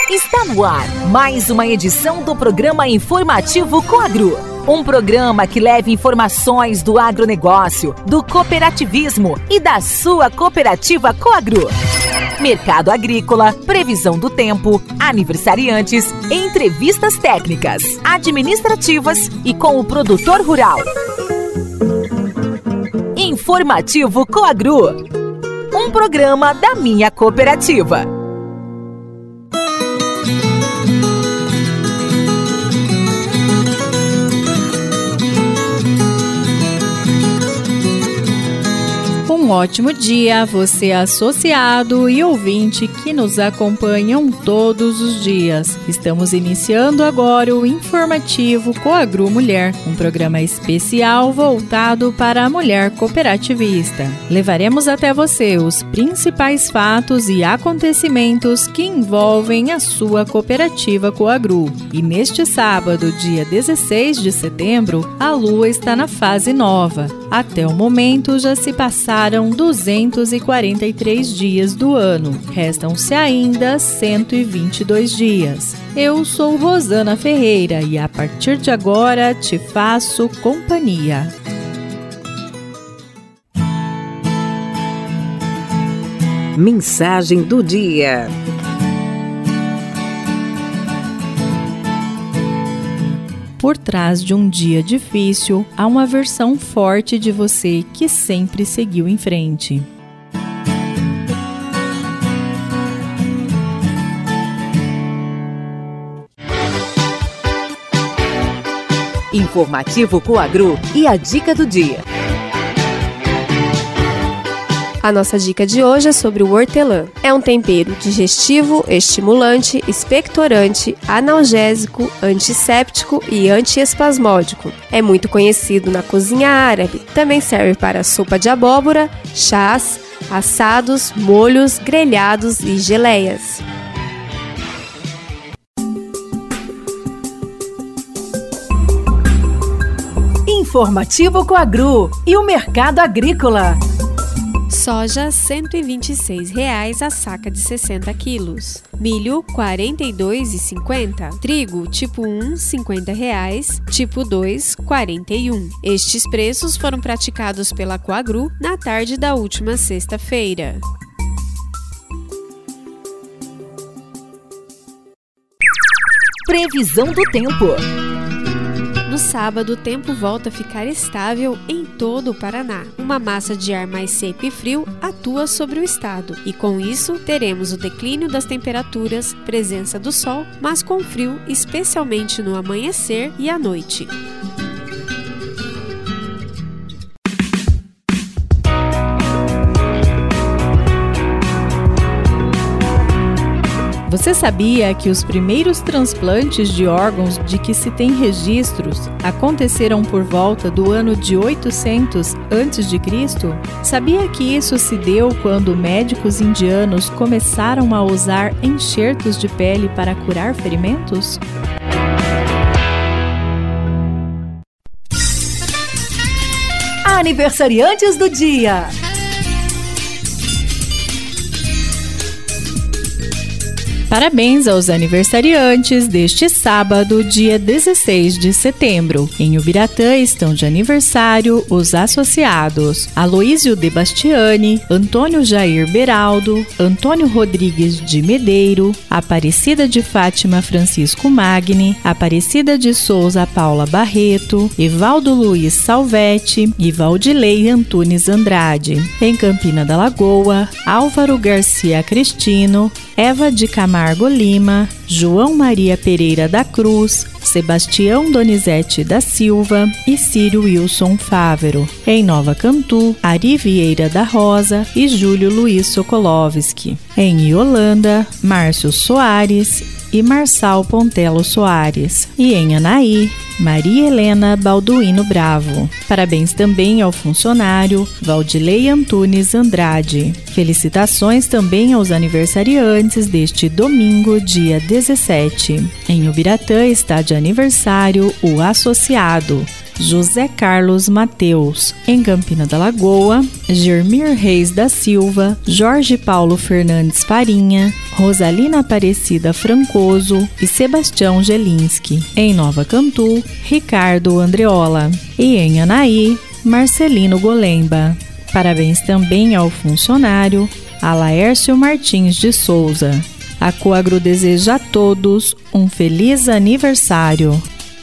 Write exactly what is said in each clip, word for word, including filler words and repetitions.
Está no ar mais uma edição do programa Informativo Coagro. Um programa que leva informações do agronegócio, do cooperativismo e da sua cooperativa Coagro. Mercado agrícola, previsão do tempo, aniversariantes, entrevistas técnicas, administrativas e com o produtor rural. Informativo Coagro, um programa da minha cooperativa. Um ótimo dia a você, associado e ouvinte que nos acompanham todos os dias. Estamos iniciando agora o Informativo Coagro Mulher, um programa especial voltado para a mulher cooperativista. Levaremos até você os principais fatos e acontecimentos que envolvem a sua cooperativa Coagro. E neste sábado, dia dezesseis de setembro, a lua está na fase nova. Até o momento já se passaram duzentos e quarenta e três dias do ano. Restam-se ainda cento e vinte e dois dias. Eu sou Rosana Ferreira e a partir de agora te faço companhia. Mensagem do dia. Por trás de um dia difícil, há uma versão forte de você que sempre seguiu em frente. Informativo Coagro e a dica do dia. A nossa dica de hoje é sobre o hortelã. É um tempero digestivo, estimulante, expectorante, analgésico, antisséptico e antiespasmódico. É muito conhecido na cozinha árabe. Também serve para sopa de abóbora, chás, assados, molhos, grelhados e geleias. Informativo Coagro e o mercado agrícola. Soja cento e vinte e seis reais a saca de sessenta quilos. Milho quarenta e dois reais e cinquenta centavos. Trigo tipo um cinquenta reais, tipo dois quarenta e um. Estes preços foram praticados pela Coagro na tarde da última sexta-feira. Previsão do tempo. No sábado, o tempo volta a ficar estável em todo o Paraná. Uma massa de ar mais seco e frio atua sobre o estado e, com isso, teremos o declínio das temperaturas, presença do sol, mas com frio, especialmente no amanhecer e à noite. Você sabia que os primeiros transplantes de órgãos de que se tem registros aconteceram por volta do ano de oitocentos antes de Cristo? Sabia que isso se deu quando médicos indianos começaram a usar enxertos de pele para curar ferimentos? Aniversariantes do dia. Parabéns aos aniversariantes deste sábado, dia dezesseis de setembro. Em Ubiratã estão de aniversário os associados Aloísio de Bastiani, Antônio Jair Beraldo, Antônio Rodrigues de Medeiro, Aparecida de Fátima Francisco Magni, Aparecida de Souza Paula Barreto, Evaldo Luiz Salvetti e Valdilei Antunes Andrade. Em Campina da Lagoa, Álvaro Garcia Cristino, Eva de Camargo Lima, João Maria Pereira da Cruz, Sebastião Donizete da Silva e Círio Wilson Fávero. Em Nova Cantu, Ari Vieira da Rosa e Júlio Luiz Sokolovski. Em Iolanda, Márcio Soares e Marçal Pontelo Soares. E em Anaí, Maria Helena Balduino Bravo. Parabéns também ao funcionário Valdilei Antunes Andrade. Felicitações também aos aniversariantes deste domingo, dia dezessete. Em Ubiratã está de aniversário o associado José Carlos Mateus. Em Campina da Lagoa, Germir Reis da Silva, Jorge Paulo Fernandes Farinha, Rosalina Aparecida Francoso e Sebastião Gelinski. Em Nova Cantu, Ricardo Andreola. E em Anaí, Marcelino Golemba. Parabéns também ao funcionário Alaércio Martins de Souza. A Coagro deseja a todos um feliz aniversário.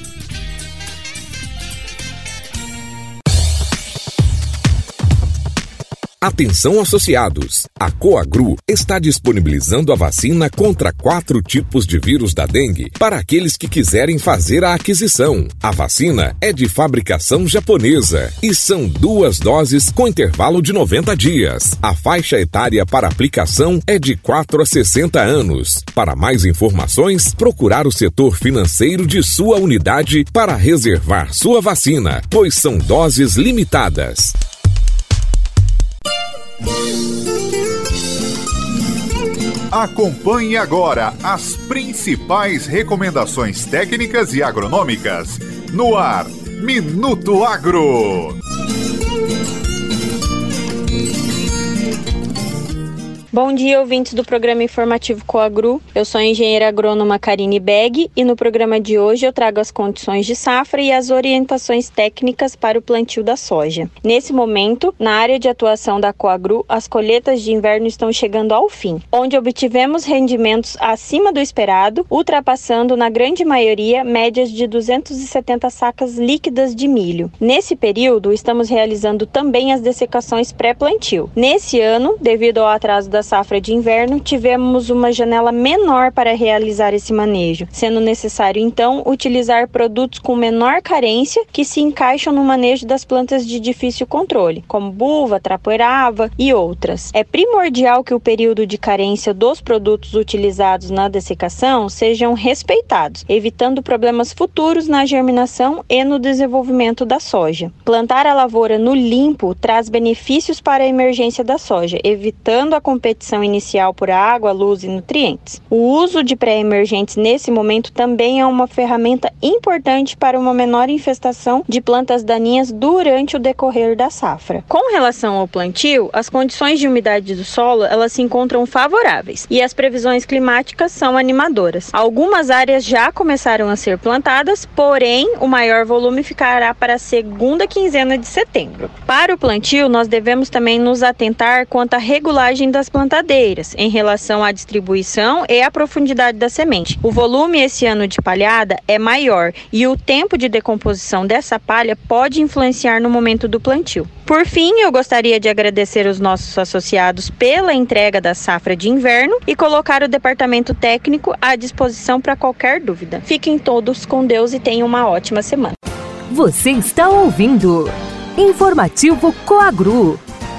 Atenção associados! A Coagro está disponibilizando a vacina contra quatro tipos de vírus da dengue para aqueles que quiserem fazer a aquisição. A vacina é de fabricação japonesa e são duas doses com intervalo de noventa dias. A faixa etária para aplicação é de quatro a sessenta anos. Para mais informações, procurar o setor financeiro de sua unidade para reservar sua vacina, pois são doses limitadas. Acompanhe agora as principais recomendações técnicas e agronômicas no ar, Minuto Agro. Bom dia, ouvintes do programa informativo Coagro. Eu sou a engenheira agrônoma Karine Beg e no programa de hoje eu trago as condições de safra e as orientações técnicas para o plantio da soja. Nesse momento, na área de atuação da Coagro, as colheitas de inverno estão chegando ao fim, onde obtivemos rendimentos acima do esperado, ultrapassando na grande maioria médias de duzentas e setenta sacas líquidas de milho. Nesse período, estamos realizando também as dessecações pré-plantio. Nesse ano, devido ao atraso da safra de inverno, tivemos uma janela menor para realizar esse manejo, sendo necessário então utilizar produtos com menor carência que se encaixam no manejo das plantas de difícil controle, como buva, trapoerava e outras. É primordial que o período de carência dos produtos utilizados na dessecação sejam respeitados, evitando problemas futuros na germinação e no desenvolvimento da soja. Plantar a lavoura no limpo traz benefícios para a emergência da soja, evitando a competição inicial por água, luz e nutrientes. O uso de pré-emergentes nesse momento também é uma ferramenta importante para uma menor infestação de plantas daninhas durante o decorrer da safra. Com relação ao plantio, as condições de umidade do solo elas se encontram favoráveis e as previsões climáticas são animadoras. Algumas áreas já começaram a ser plantadas, porém o maior volume ficará para a segunda quinzena de setembro. Para o plantio, nós devemos também nos atentar quanto à regulagem das plantadeiras, em relação à distribuição e à profundidade da semente. O volume esse ano de palhada é maior e o tempo de decomposição dessa palha pode influenciar no momento do plantio. Por fim, eu gostaria de agradecer os nossos associados pela entrega da safra de inverno e colocar o departamento técnico à disposição para qualquer dúvida. Fiquem todos com Deus e tenham uma ótima semana. Você está ouvindo Informativo Coagro.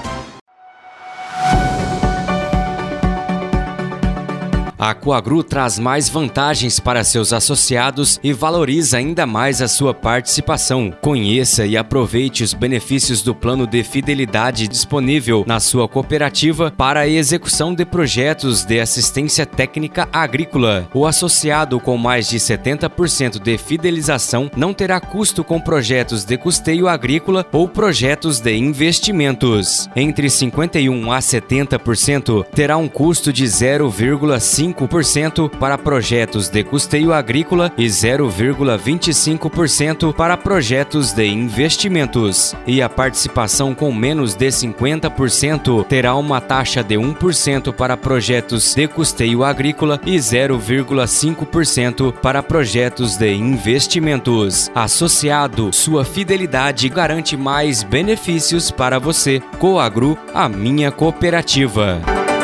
A Coagro traz mais vantagens para seus associados e valoriza ainda mais a sua participação. Conheça e aproveite os benefícios do plano de fidelidade disponível na sua cooperativa para a execução de projetos de assistência técnica agrícola. O associado com mais de setenta por cento de fidelização não terá custo com projetos de custeio agrícola ou projetos de investimentos. Entre cinquenta e um a setenta por cento terá um custo de zero vírgula cinco por cento para projetos de custeio agrícola e zero vírgula vinte e cinco por cento para projetos de investimentos. E a participação com menos de cinquenta por cento terá uma taxa de um por cento para projetos de custeio agrícola e zero vírgula cinco por cento para projetos de investimentos. Associado, sua fidelidade garante mais benefícios para você. Coagro, a minha cooperativa.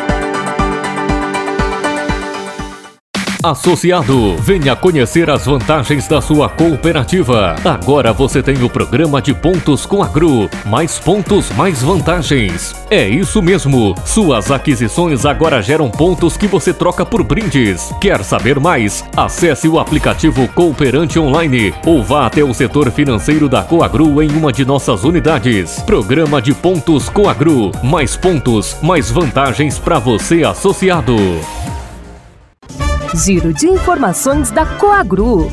Associado, venha conhecer as vantagens da sua cooperativa. Agora você tem o programa de pontos Coagro. Mais pontos, mais vantagens. É isso mesmo. Suas aquisições agora geram pontos que você troca por brindes. Quer saber mais? Acesse o aplicativo Cooperante Online ou vá até o setor financeiro da Coagro em uma de nossas unidades. Programa de pontos Coagro. Mais pontos, mais vantagens para você, associado. Giro de informações da Coagro.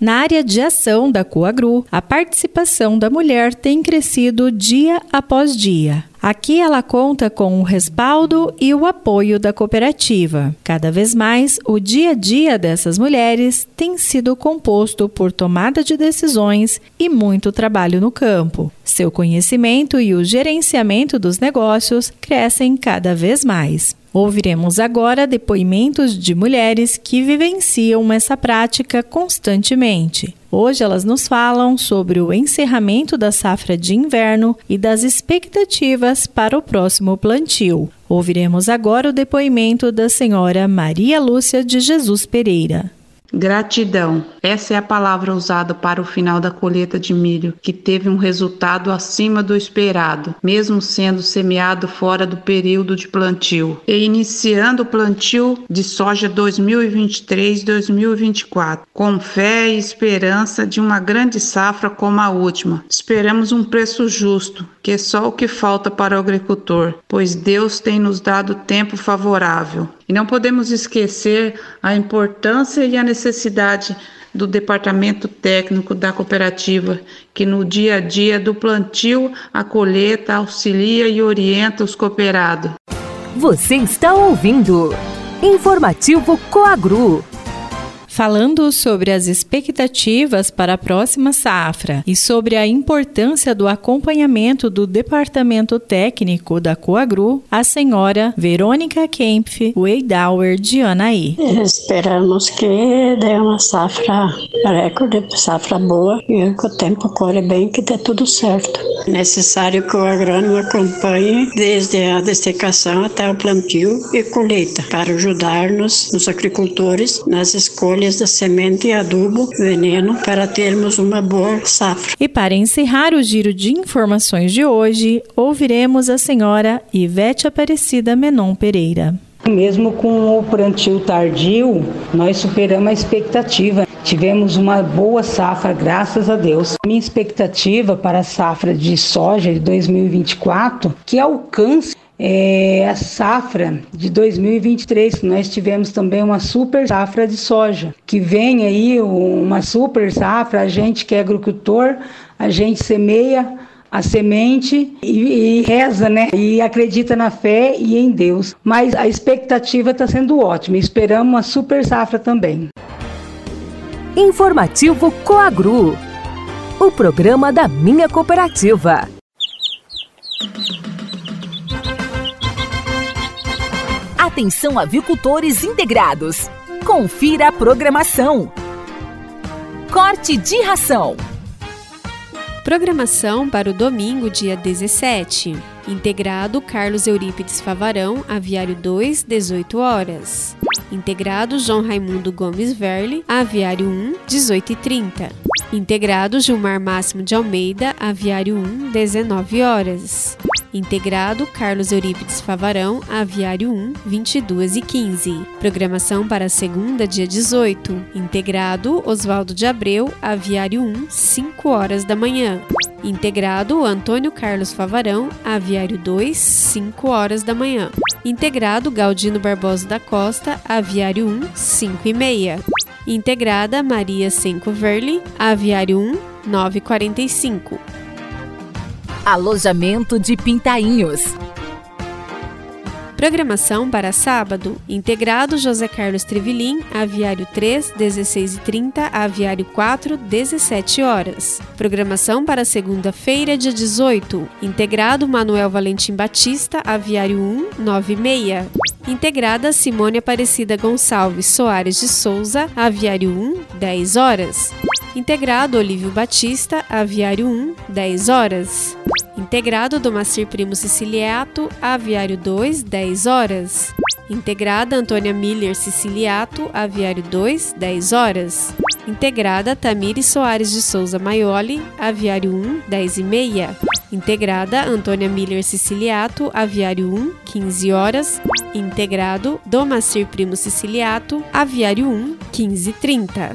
Na área de ação da Coagru, a participação da mulher tem crescido dia após dia. Aqui ela conta com o respaldo e o apoio da cooperativa. Cada vez mais, o dia a dia dessas mulheres tem sido composto por tomada de decisões e muito trabalho no campo. Seu conhecimento e o gerenciamento dos negócios crescem cada vez mais. Ouviremos agora depoimentos de mulheres que vivenciam essa prática constantemente. Hoje elas nos falam sobre o encerramento da safra de inverno e das expectativas para o próximo plantio. Ouviremos agora o depoimento da senhora Maria Lúcia de Jesus Pereira. Gratidão. Essa é a palavra usada para o final da colheita de milho, que teve um resultado acima do esperado, mesmo sendo semeado fora do período de plantio. E iniciando o plantio de soja dois mil e vinte e três dois mil e vinte e quatro, com fé e esperança de uma grande safra como a última. Esperamos um preço justo, que é só o que falta para o agricultor, pois Deus tem nos dado tempo favorável. E não podemos esquecer a importância e a necessidade do departamento técnico da cooperativa, que no dia a dia do plantio, a colheita, auxilia e orienta os cooperados. Você está ouvindo Informativo Coagru. Falando sobre as expectativas para a próxima safra e sobre a importância do acompanhamento do Departamento Técnico da Coagru, a senhora Verônica Kempf Weidauer de Anaí. Esperamos que dê uma safra recorde, safra boa, e que o tempo corre bem, que dê tudo certo. É necessário que o agrônomo acompanhe desde a dessecação até o plantio e colheita, para ajudar-nos, os agricultores, nas escolhas da semente, adubo, veneno, para termos uma boa safra. E para encerrar o giro de informações de hoje, ouviremos a senhora Ivete Aparecida Menon Pereira. Mesmo com o plantio tardio, nós superamos a expectativa. Tivemos uma boa safra, graças a Deus. Minha expectativa para a safra de soja de dois mil e vinte e quatro, que alcance É a safra de dois mil e vinte e três, que nós tivemos também uma super safra de soja. Que vem aí uma super safra, a gente que é agricultor, a gente semeia a semente e, e reza, né? E acredita na fé e em Deus. Mas a expectativa está sendo ótima, esperamos uma super safra também. Informativo Coagru, o programa da minha cooperativa. Atenção, avicultores integrados. Confira a programação. Corte de ração. Programação para o domingo, dia dezessete. Integrado Carlos Eurípides Favarão, Aviário dois, dezoito horas. Integrado João Raimundo Gomes Verli, Aviário um, dezoito e trinta. Integrado Gilmar Máximo de Almeida, Aviário um, dezenove horas. Integrado Carlos Eurípides Favarão, Aviário um, vinte e duas e quinze. Programação para segunda, dia dezoito. Integrado Oswaldo de Abreu, Aviário um, cinco horas da manhã. Integrado Antônio Carlos Favarão, Aviário dois, cinco horas da manhã. Integrado Galdino Barbosa da Costa, Aviário um, cinco e meia. Integrada Maria Senco Verli, Aviário um, nove e quarenta e cinco. Alojamento de Pintainhos. Programação para sábado. Integrado José Carlos Trivilim, Aviário três, dezesseis e trinta, Aviário quatro, dezessete horas. Programação para segunda-feira, dia dezoito. Integrado Manuel Valentim Batista, Aviário um, nove e meia. Integrada Simone Aparecida Gonçalves Soares de Souza, Aviário um, dez horas. Integrado Olívio Batista, Aviário um, dez horas. Integrado Domacir Primo Siciliato, Aviário dois, dez horas. Integrada Antônia Miller Siciliato, Aviário dois, dez horas. Integrada Tamires Soares de Souza Maioli, Aviário um, dez e meia. Integrada Antônia Miller Siciliato, Aviário um, quinze horas. Integrado Domacir Primo Siciliato, Aviário um, quinze e trinta.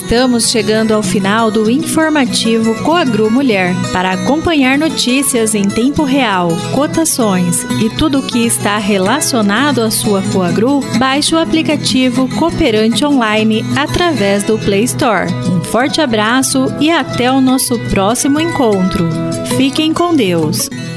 Estamos chegando ao final do informativo Coagru Mulher. Para acompanhar notícias em tempo real, cotações e tudo o que está relacionado à sua Coagru, baixe o aplicativo Cooperante Online através do Play Store. Um forte abraço e até o nosso próximo encontro. Fiquem com Deus.